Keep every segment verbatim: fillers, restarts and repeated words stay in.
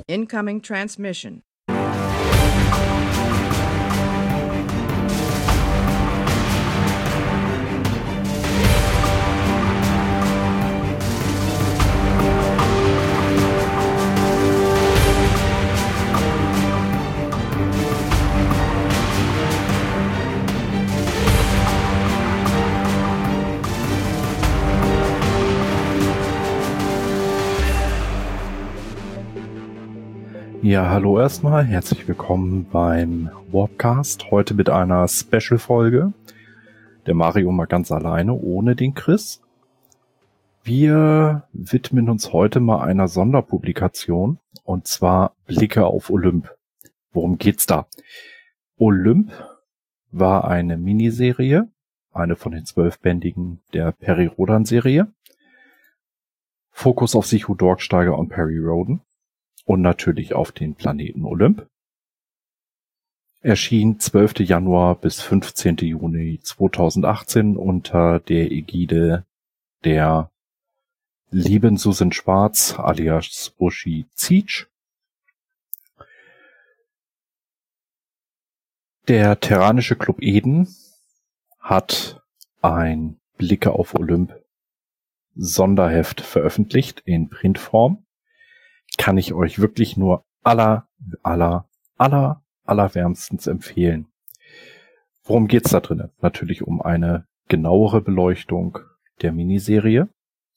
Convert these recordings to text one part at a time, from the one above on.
Incoming transmission. Ja, hallo erstmal, herzlich willkommen beim Warpcast, heute mit einer Special-Folge. Der Mario mal ganz alleine, ohne den Chris. Wir widmen uns heute mal einer Sonderpublikation, und zwar Blicke auf Olymp. Worum geht's da? Olymp war eine Miniserie, eine von den zwölfbändigen der Perry Rhodan-Serie. Fokus auf Sichu Dorksteiger und Perry Rhodan. Und natürlich auf den Planeten Olymp. Erschien zwölften Januar bis fünfzehnten Juni zweitausendachtzehn unter der Ägide der lieben Susan Schwarz alias Uschi Zietsch. Der Terranische Club Eden hat ein Blicke auf Olymp Sonderheft veröffentlicht in Printform. Kann ich euch wirklich nur aller, aller, aller, allerwärmstens empfehlen. Worum geht's da drin? Natürlich um eine genauere Beleuchtung der Miniserie.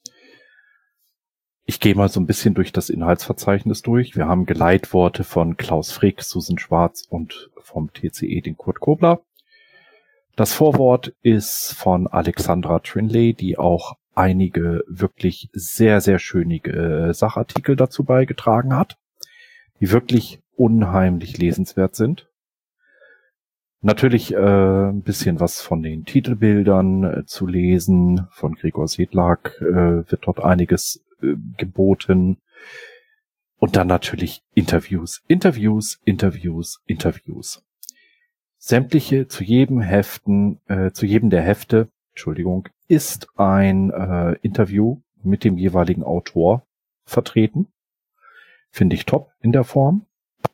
Ich gehe mal so ein bisschen durch das Inhaltsverzeichnis durch. Wir haben Geleitworte von Klaus Frick, Susan Schwarz und vom T C E, den Kurt Kobler. Das Vorwort ist von Alexandra Trinley, die auch einige wirklich sehr, sehr schöne äh, Sachartikel dazu beigetragen hat, die wirklich unheimlich lesenswert sind. Natürlich äh, ein bisschen was von den Titelbildern äh, zu lesen. Von Gregor Sedlak äh, wird dort einiges äh, geboten. Und dann natürlich Interviews, Interviews, Interviews, Interviews. Sämtliche zu jedem Heften, äh, zu jedem der Hefte, Entschuldigung, ist ein äh, Interview mit dem jeweiligen Autor vertreten. Finde ich top in der Form.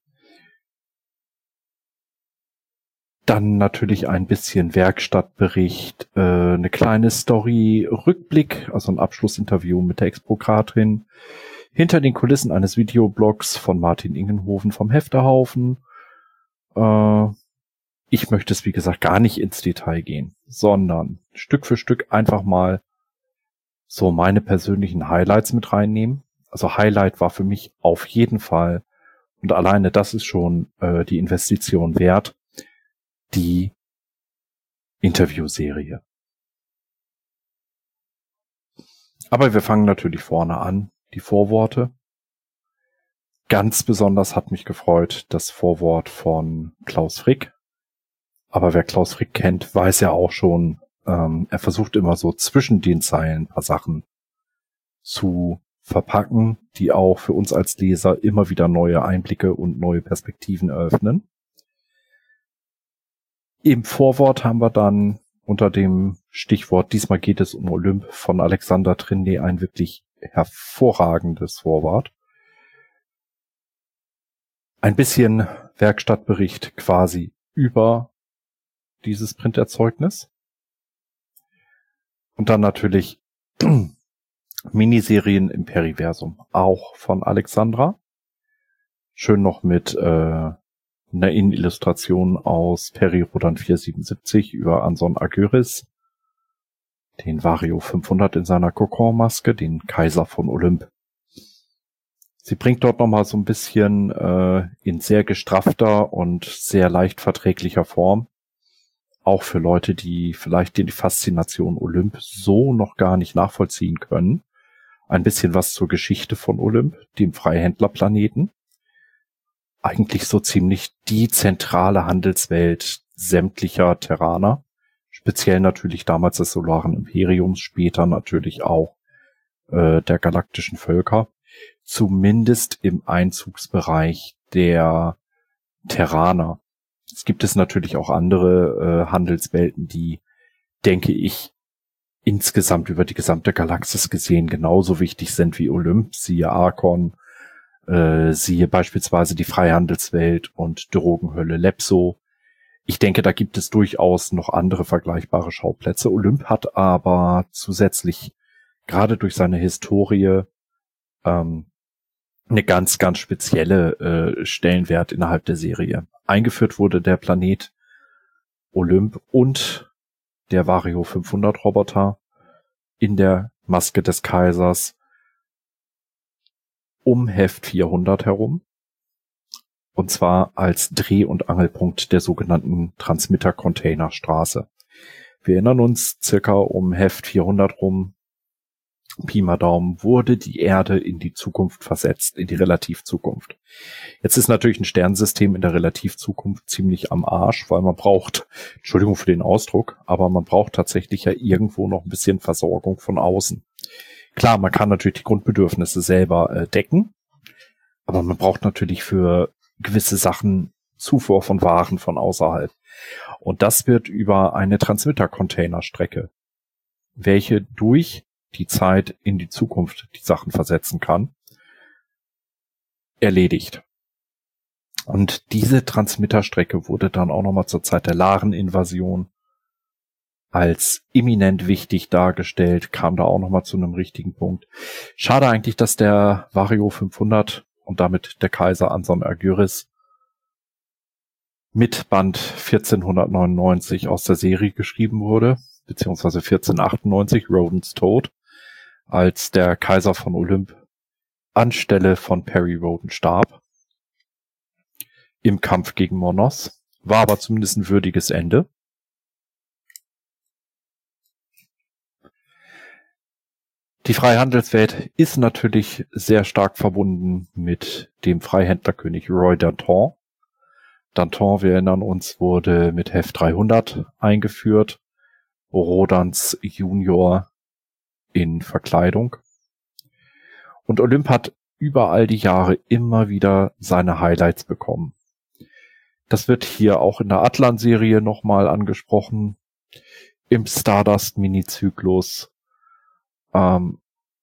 Dann natürlich ein bisschen Werkstattbericht, äh, eine kleine Story, Rückblick, also ein Abschlussinterview mit der Exprokratrin. Hinter den Kulissen eines Videoblogs von Martin Ingenhoven vom Hefterhaufen. Äh, Ich möchte es, wie gesagt, gar nicht ins Detail gehen, sondern Stück für Stück einfach mal so meine persönlichen Highlights mit reinnehmen. Also Highlight war für mich auf jeden Fall, und alleine das ist schon äh, die Investition wert, die Interviewserie. Aber wir fangen natürlich vorne an, die Vorworte. Ganz besonders hat mich gefreut das Vorwort von Klaus Frick. Aber wer Klaus Frick kennt, weiß ja auch schon, ähm, er versucht immer so zwischen den Zeilen ein paar Sachen zu verpacken, die auch für uns als Leser immer wieder neue Einblicke und neue Perspektiven eröffnen. Im Vorwort haben wir dann unter dem Stichwort "Diesmal geht es um Olymp" von Alexander Trinley ein wirklich hervorragendes Vorwort. Ein bisschen Werkstattbericht quasi über dieses Printerzeugnis. Und dann natürlich Miniserien im Periversum, auch von Alexandra. Schön noch mit äh, einer Innenillustration aus Perry Rhodan vierhundertsiebenundsiebzig über Anson Agyris, den Vario fünfhundert in seiner Kokon-Maske, den Kaiser von Olymp. Sie bringt dort nochmal so ein bisschen äh, in sehr gestraffter und sehr leicht verträglicher Form, auch für Leute, die vielleicht die Faszination Olymp so noch gar nicht nachvollziehen können, ein bisschen was zur Geschichte von Olymp, dem Freihändlerplaneten. Eigentlich so ziemlich die zentrale Handelswelt sämtlicher Terraner, speziell natürlich damals des Solaren Imperiums, später natürlich auch äh, der galaktischen Völker, zumindest im Einzugsbereich der Terraner. Es gibt es natürlich auch andere äh, Handelswelten, die, denke ich, insgesamt über die gesamte Galaxis gesehen genauso wichtig sind wie Olymp, siehe Archon, Äh, siehe beispielsweise die Freihandelswelt und Drogenhölle Lepso. Ich denke, da gibt es durchaus noch andere vergleichbare Schauplätze. Olymp hat aber zusätzlich, gerade durch seine Historie, ähm, eine ganz, ganz spezielle äh, Stellenwert innerhalb der Serie. Eingeführt wurde der Planet Olymp und der Vario fünfhundert Roboter in der Maske des Kaisers um Heft vierhundert herum. Und zwar als Dreh- und Angelpunkt der sogenannten Transmitter-Container-Straße. Wir erinnern uns, circa um Heft vierhundert rum, Pi mal Daumen, wurde die Erde in die Zukunft versetzt, in die Relativzukunft. Jetzt ist natürlich ein Sternensystem in der Relativzukunft ziemlich am Arsch, weil man braucht, Entschuldigung für den Ausdruck, aber man braucht tatsächlich ja irgendwo noch ein bisschen Versorgung von außen. Klar, man kann natürlich die Grundbedürfnisse selber äh, decken, aber man braucht natürlich für gewisse Sachen Zufuhr von Waren von außerhalb. Und das wird über eine Transmitter-Container-Strecke, welche durch die Zeit in die Zukunft die Sachen versetzen kann, erledigt. Und diese Transmitterstrecke wurde dann auch nochmal zur Zeit der Laren-Invasion als eminent wichtig dargestellt, kam da auch nochmal zu einem richtigen Punkt. Schade eigentlich, dass der Vario fünfhundert und damit der Kaiser Anson Agyris mit Band vierzehnhundertneunundneunzig aus der Serie geschrieben wurde, beziehungsweise vierzehnhundertachtundneunzig, Rodens Tod, als der Kaiser von Olymp anstelle von Perry Rhodan starb im Kampf gegen Monos. War aber zumindest ein würdiges Ende. Die Freihandelswelt ist natürlich sehr stark verbunden mit dem Freihändlerkönig Roy Danton. Danton, wir erinnern uns, wurde mit Heft dreihundert eingeführt. Rodans Junior in Verkleidung. Und Olymp hat über all die Jahre immer wieder seine Highlights bekommen. Das wird hier auch in der Atlan-Serie nochmal angesprochen. Im Stardust-Mini-Zyklus. Ähm,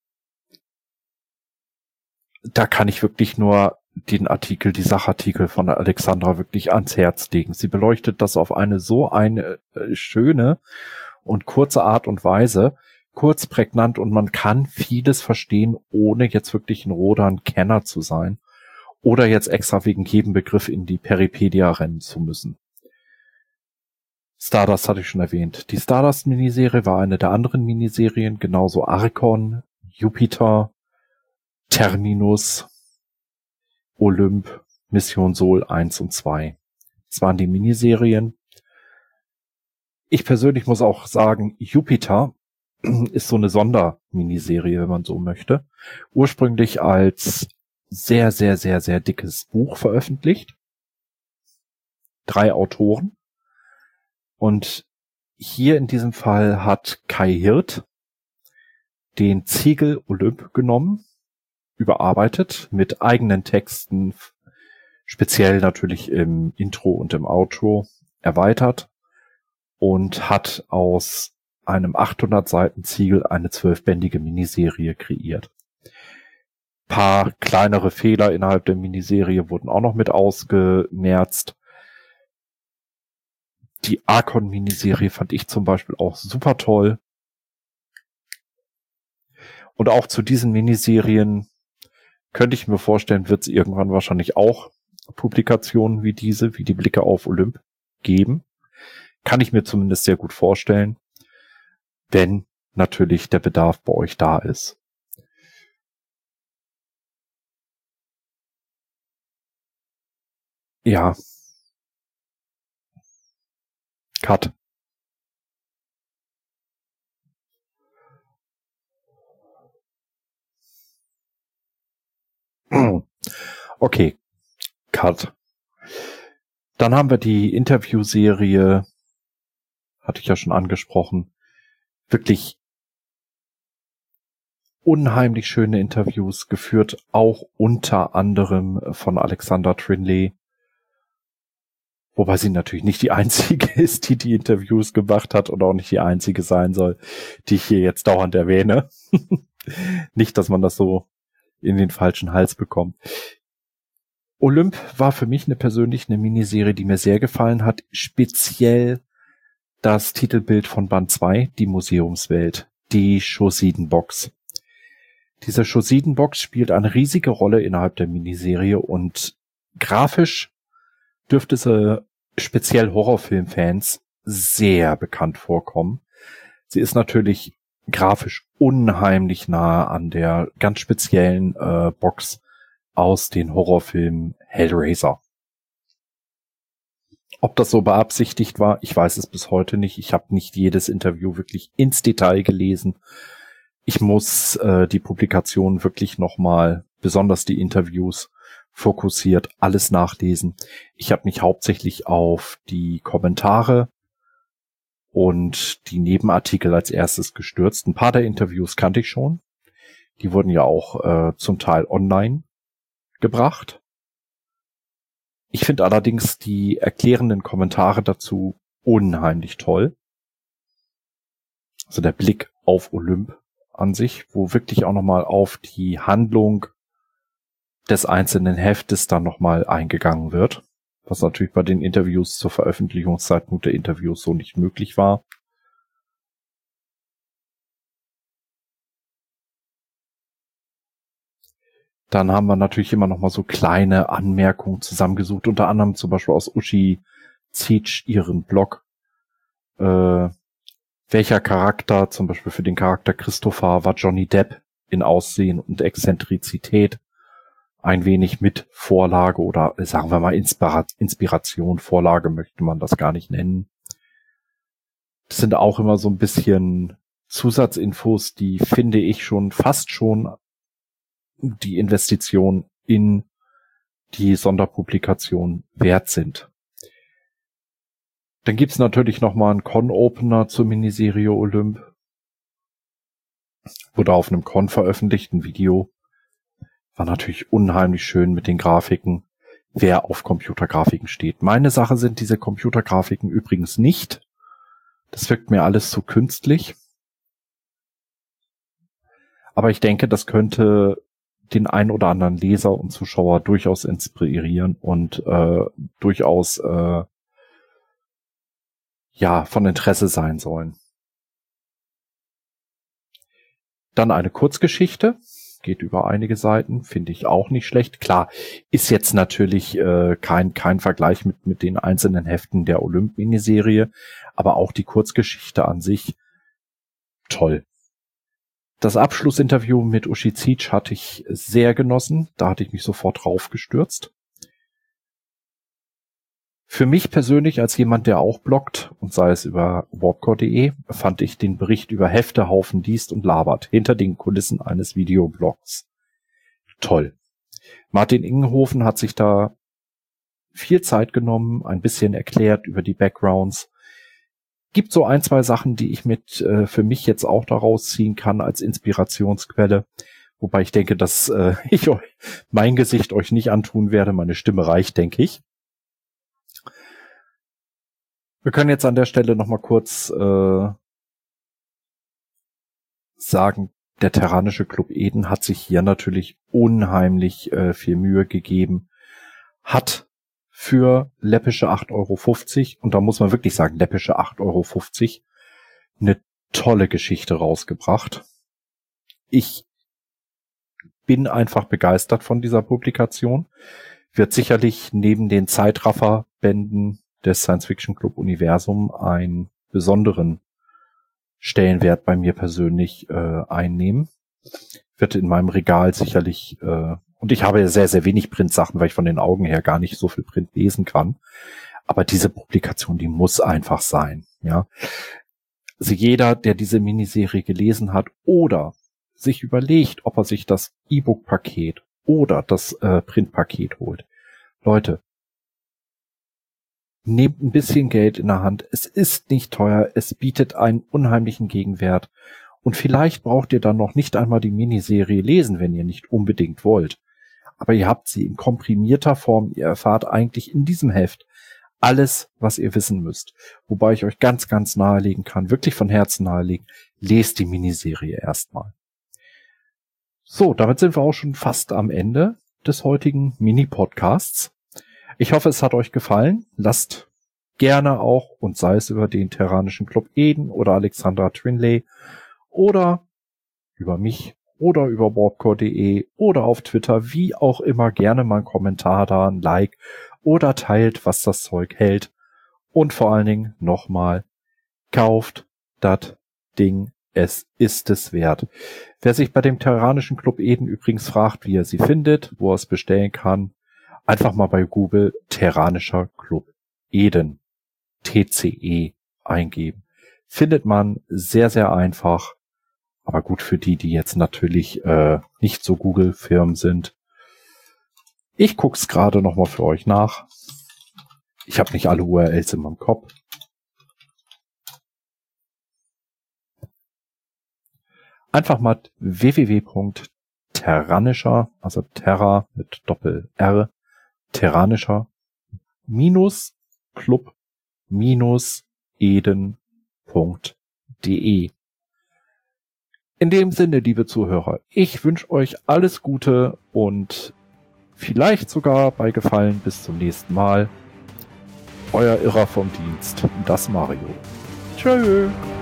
da kann ich wirklich nur den Artikel, die Sachartikel von der Alexandra wirklich ans Herz legen. Sie beleuchtet das auf eine so eine äh, schöne und kurze Art und Weise, kurz, prägnant, und man kann vieles verstehen, ohne jetzt wirklich ein Rodan-Kenner zu sein oder jetzt extra wegen jedem Begriff in die Peripedia rennen zu müssen. Stardust hatte ich schon erwähnt. Die Stardust-Miniserie war eine der anderen Miniserien, genauso Archon, Jupiter, Terminus, Olymp, Mission Sol eins und zwei. Das waren die Miniserien. Ich persönlich muss auch sagen, Jupiter ist so eine Sonderminiserie, wenn man so möchte. Ursprünglich als sehr, sehr, sehr, sehr dickes Buch veröffentlicht. Drei Autoren. Und hier in diesem Fall hat Kai Hirt den Ziegel Olymp genommen, überarbeitet mit eigenen Texten, speziell natürlich im Intro und im Outro erweitert und hat aus einem achthundert Seiten Ziegel eine zwölfbändige Miniserie kreiert. Paar kleinere Fehler innerhalb der Miniserie wurden auch noch mit ausgemerzt. Die Archon-Miniserie fand ich zum Beispiel auch super toll. Und auch zu diesen Miniserien könnte ich mir vorstellen, wird es irgendwann wahrscheinlich auch Publikationen wie diese, wie die Blicke auf Olymp geben. Kann ich mir zumindest sehr gut vorstellen, wenn natürlich der Bedarf bei euch da ist. Ja. Cut. Okay. Cut. Dann haben wir die Interviewserie, hatte ich ja schon angesprochen, wirklich unheimlich schöne Interviews geführt, auch unter anderem von Alexandra Trinley, wobei sie natürlich nicht die einzige ist, die die Interviews gemacht hat und auch nicht die einzige sein soll, die ich hier jetzt dauernd erwähne. Nicht, dass man das so in den falschen Hals bekommen. Olymp war für mich eine persönlich eine Miniserie, die mir sehr gefallen hat. Speziell das Titelbild von Band zwei, die Museumswelt, die Chosiden-Box. Diese Chosiden-Box spielt eine riesige Rolle innerhalb der Miniserie und grafisch dürfte sie speziell Horrorfilmfans sehr bekannt vorkommen. Sie ist natürlich grafisch unheimlich nah an der ganz speziellen äh, Box aus den Horrorfilmen Hellraiser. Ob das so beabsichtigt war, ich weiß es bis heute nicht. Ich habe nicht jedes Interview wirklich ins Detail gelesen. Ich muss äh, die Publikation wirklich nochmal, besonders die Interviews, fokussiert alles nachlesen. Ich habe mich hauptsächlich auf die Kommentare und die Nebenartikel als erstes gestürzt. Ein paar der Interviews kannte ich schon. Die wurden ja auch äh, zum Teil online gebracht. Ich finde allerdings die erklärenden Kommentare dazu unheimlich toll. Also der Blick auf Olymp an sich, wo wirklich auch nochmal auf die Handlung des einzelnen Heftes dann nochmal eingegangen wird, was natürlich bei den Interviews zur Veröffentlichungszeitpunkt der Interviews so nicht möglich war. Dann haben wir natürlich immer nochmal so kleine Anmerkungen zusammengesucht, unter anderem zum Beispiel aus Uschi Zietsch ihren Blog, äh, welcher Charakter, zum Beispiel für den Charakter Christopher, war Johnny Depp in Aussehen und Exzentrizität ein wenig mit Vorlage oder sagen wir mal Inspira- Inspiration, Vorlage möchte man das gar nicht nennen. Das sind auch immer so ein bisschen Zusatzinfos, die finde ich schon fast schon die Investition in die Sonderpublikation wert sind. Dann gibt's natürlich nochmal einen Con-Opener zur Miniserie Olymp. Wurde auf einem Con veröffentlichten Video. War natürlich unheimlich schön mit den Grafiken, wer auf Computergrafiken steht. Meine Sache sind diese Computergrafiken übrigens nicht. Das wirkt mir alles zu künstlich. Aber ich denke, das könnte den ein oder anderen Leser und Zuschauer durchaus inspirieren und äh, durchaus äh, ja von Interesse sein sollen. Dann eine Kurzgeschichte. Geht über einige Seiten, finde ich auch nicht schlecht. Klar, ist jetzt natürlich äh, kein kein Vergleich mit mit den einzelnen Heften der Olymp-Miniserie, aber auch die Kurzgeschichte an sich toll. Das Abschlussinterview mit Uschi Zietsch hatte ich sehr genossen, da hatte ich mich sofort drauf gestürzt. Für mich persönlich als jemand, der auch bloggt, und sei es über warpcore punkt de, fand ich den Bericht über Heftehaufen liest und labert hinter den Kulissen eines Videoblogs toll. Martin Ingenhofen hat sich da viel Zeit genommen, ein bisschen erklärt über die Backgrounds. Gibt so ein, zwei Sachen, die ich mit äh, für mich jetzt auch daraus ziehen kann als Inspirationsquelle. Wobei ich denke, dass äh, ich euch, mein Gesicht euch nicht antun werde. Meine Stimme reicht, denke ich. Wir können jetzt an der Stelle nochmal kurz äh, sagen, der Terranische Club Eden hat sich hier natürlich unheimlich äh, viel Mühe gegeben, hat für läppische acht Euro fünfzig, und da muss man wirklich sagen, läppische acht Euro fünfzig, eine tolle Geschichte rausgebracht. Ich bin einfach begeistert von dieser Publikation. Wird sicherlich neben den Zeitraffer-Bänden des Science-Fiction-Club-Universum einen besonderen Stellenwert bei mir persönlich äh, einnehmen. Wird in meinem Regal sicherlich, äh, und ich habe ja sehr, sehr wenig Printsachen, weil ich von den Augen her gar nicht so viel Print lesen kann. Aber diese Publikation, die muss einfach sein. Ja, also jeder, der diese Miniserie gelesen hat oder sich überlegt, ob er sich das E-Book-Paket oder das äh, Printpaket holt. Leute, nehmt ein bisschen Geld in der Hand. Es ist nicht teuer. Es bietet einen unheimlichen Gegenwert. Und vielleicht braucht ihr dann noch nicht einmal die Miniserie lesen, wenn ihr nicht unbedingt wollt. Aber ihr habt sie in komprimierter Form. Ihr erfahrt eigentlich in diesem Heft alles, was ihr wissen müsst. Wobei ich euch ganz, ganz nahelegen kann, wirklich von Herzen nahelegen, lest die Miniserie erstmal. So, damit sind wir auch schon fast am Ende des heutigen Mini-Podcasts. Ich hoffe, es hat euch gefallen. Lasst gerne auch, und sei es über den Terranischen Club Eden oder Alexandra Twinley oder über mich oder über warpcore punkt de oder auf Twitter, wie auch immer, gerne mal einen Kommentar da, ein Like oder teilt, was das Zeug hält. Und vor allen Dingen nochmal, kauft das Ding, es ist es wert. Wer sich bei dem Terranischen Club Eden übrigens fragt, wie er sie findet, wo er es bestellen kann, einfach mal bei Google Terranischer Club Eden, T C E, eingeben. Findet man sehr, sehr einfach. Aber gut, für die, die jetzt natürlich äh, nicht so Google-Firmen sind. Ich guck's gerade nochmal für euch nach. Ich habe nicht alle U R Ls in meinem Kopf. Einfach mal w w w punkt terranischer, also Terra mit Doppel-R, terranischer minus Club minus Eden punkt de. In dem Sinne, liebe Zuhörer, ich wünsche euch alles Gute und vielleicht sogar bei Gefallen bis zum nächsten Mal. Euer Irrer vom Dienst, das Mario. Tschö.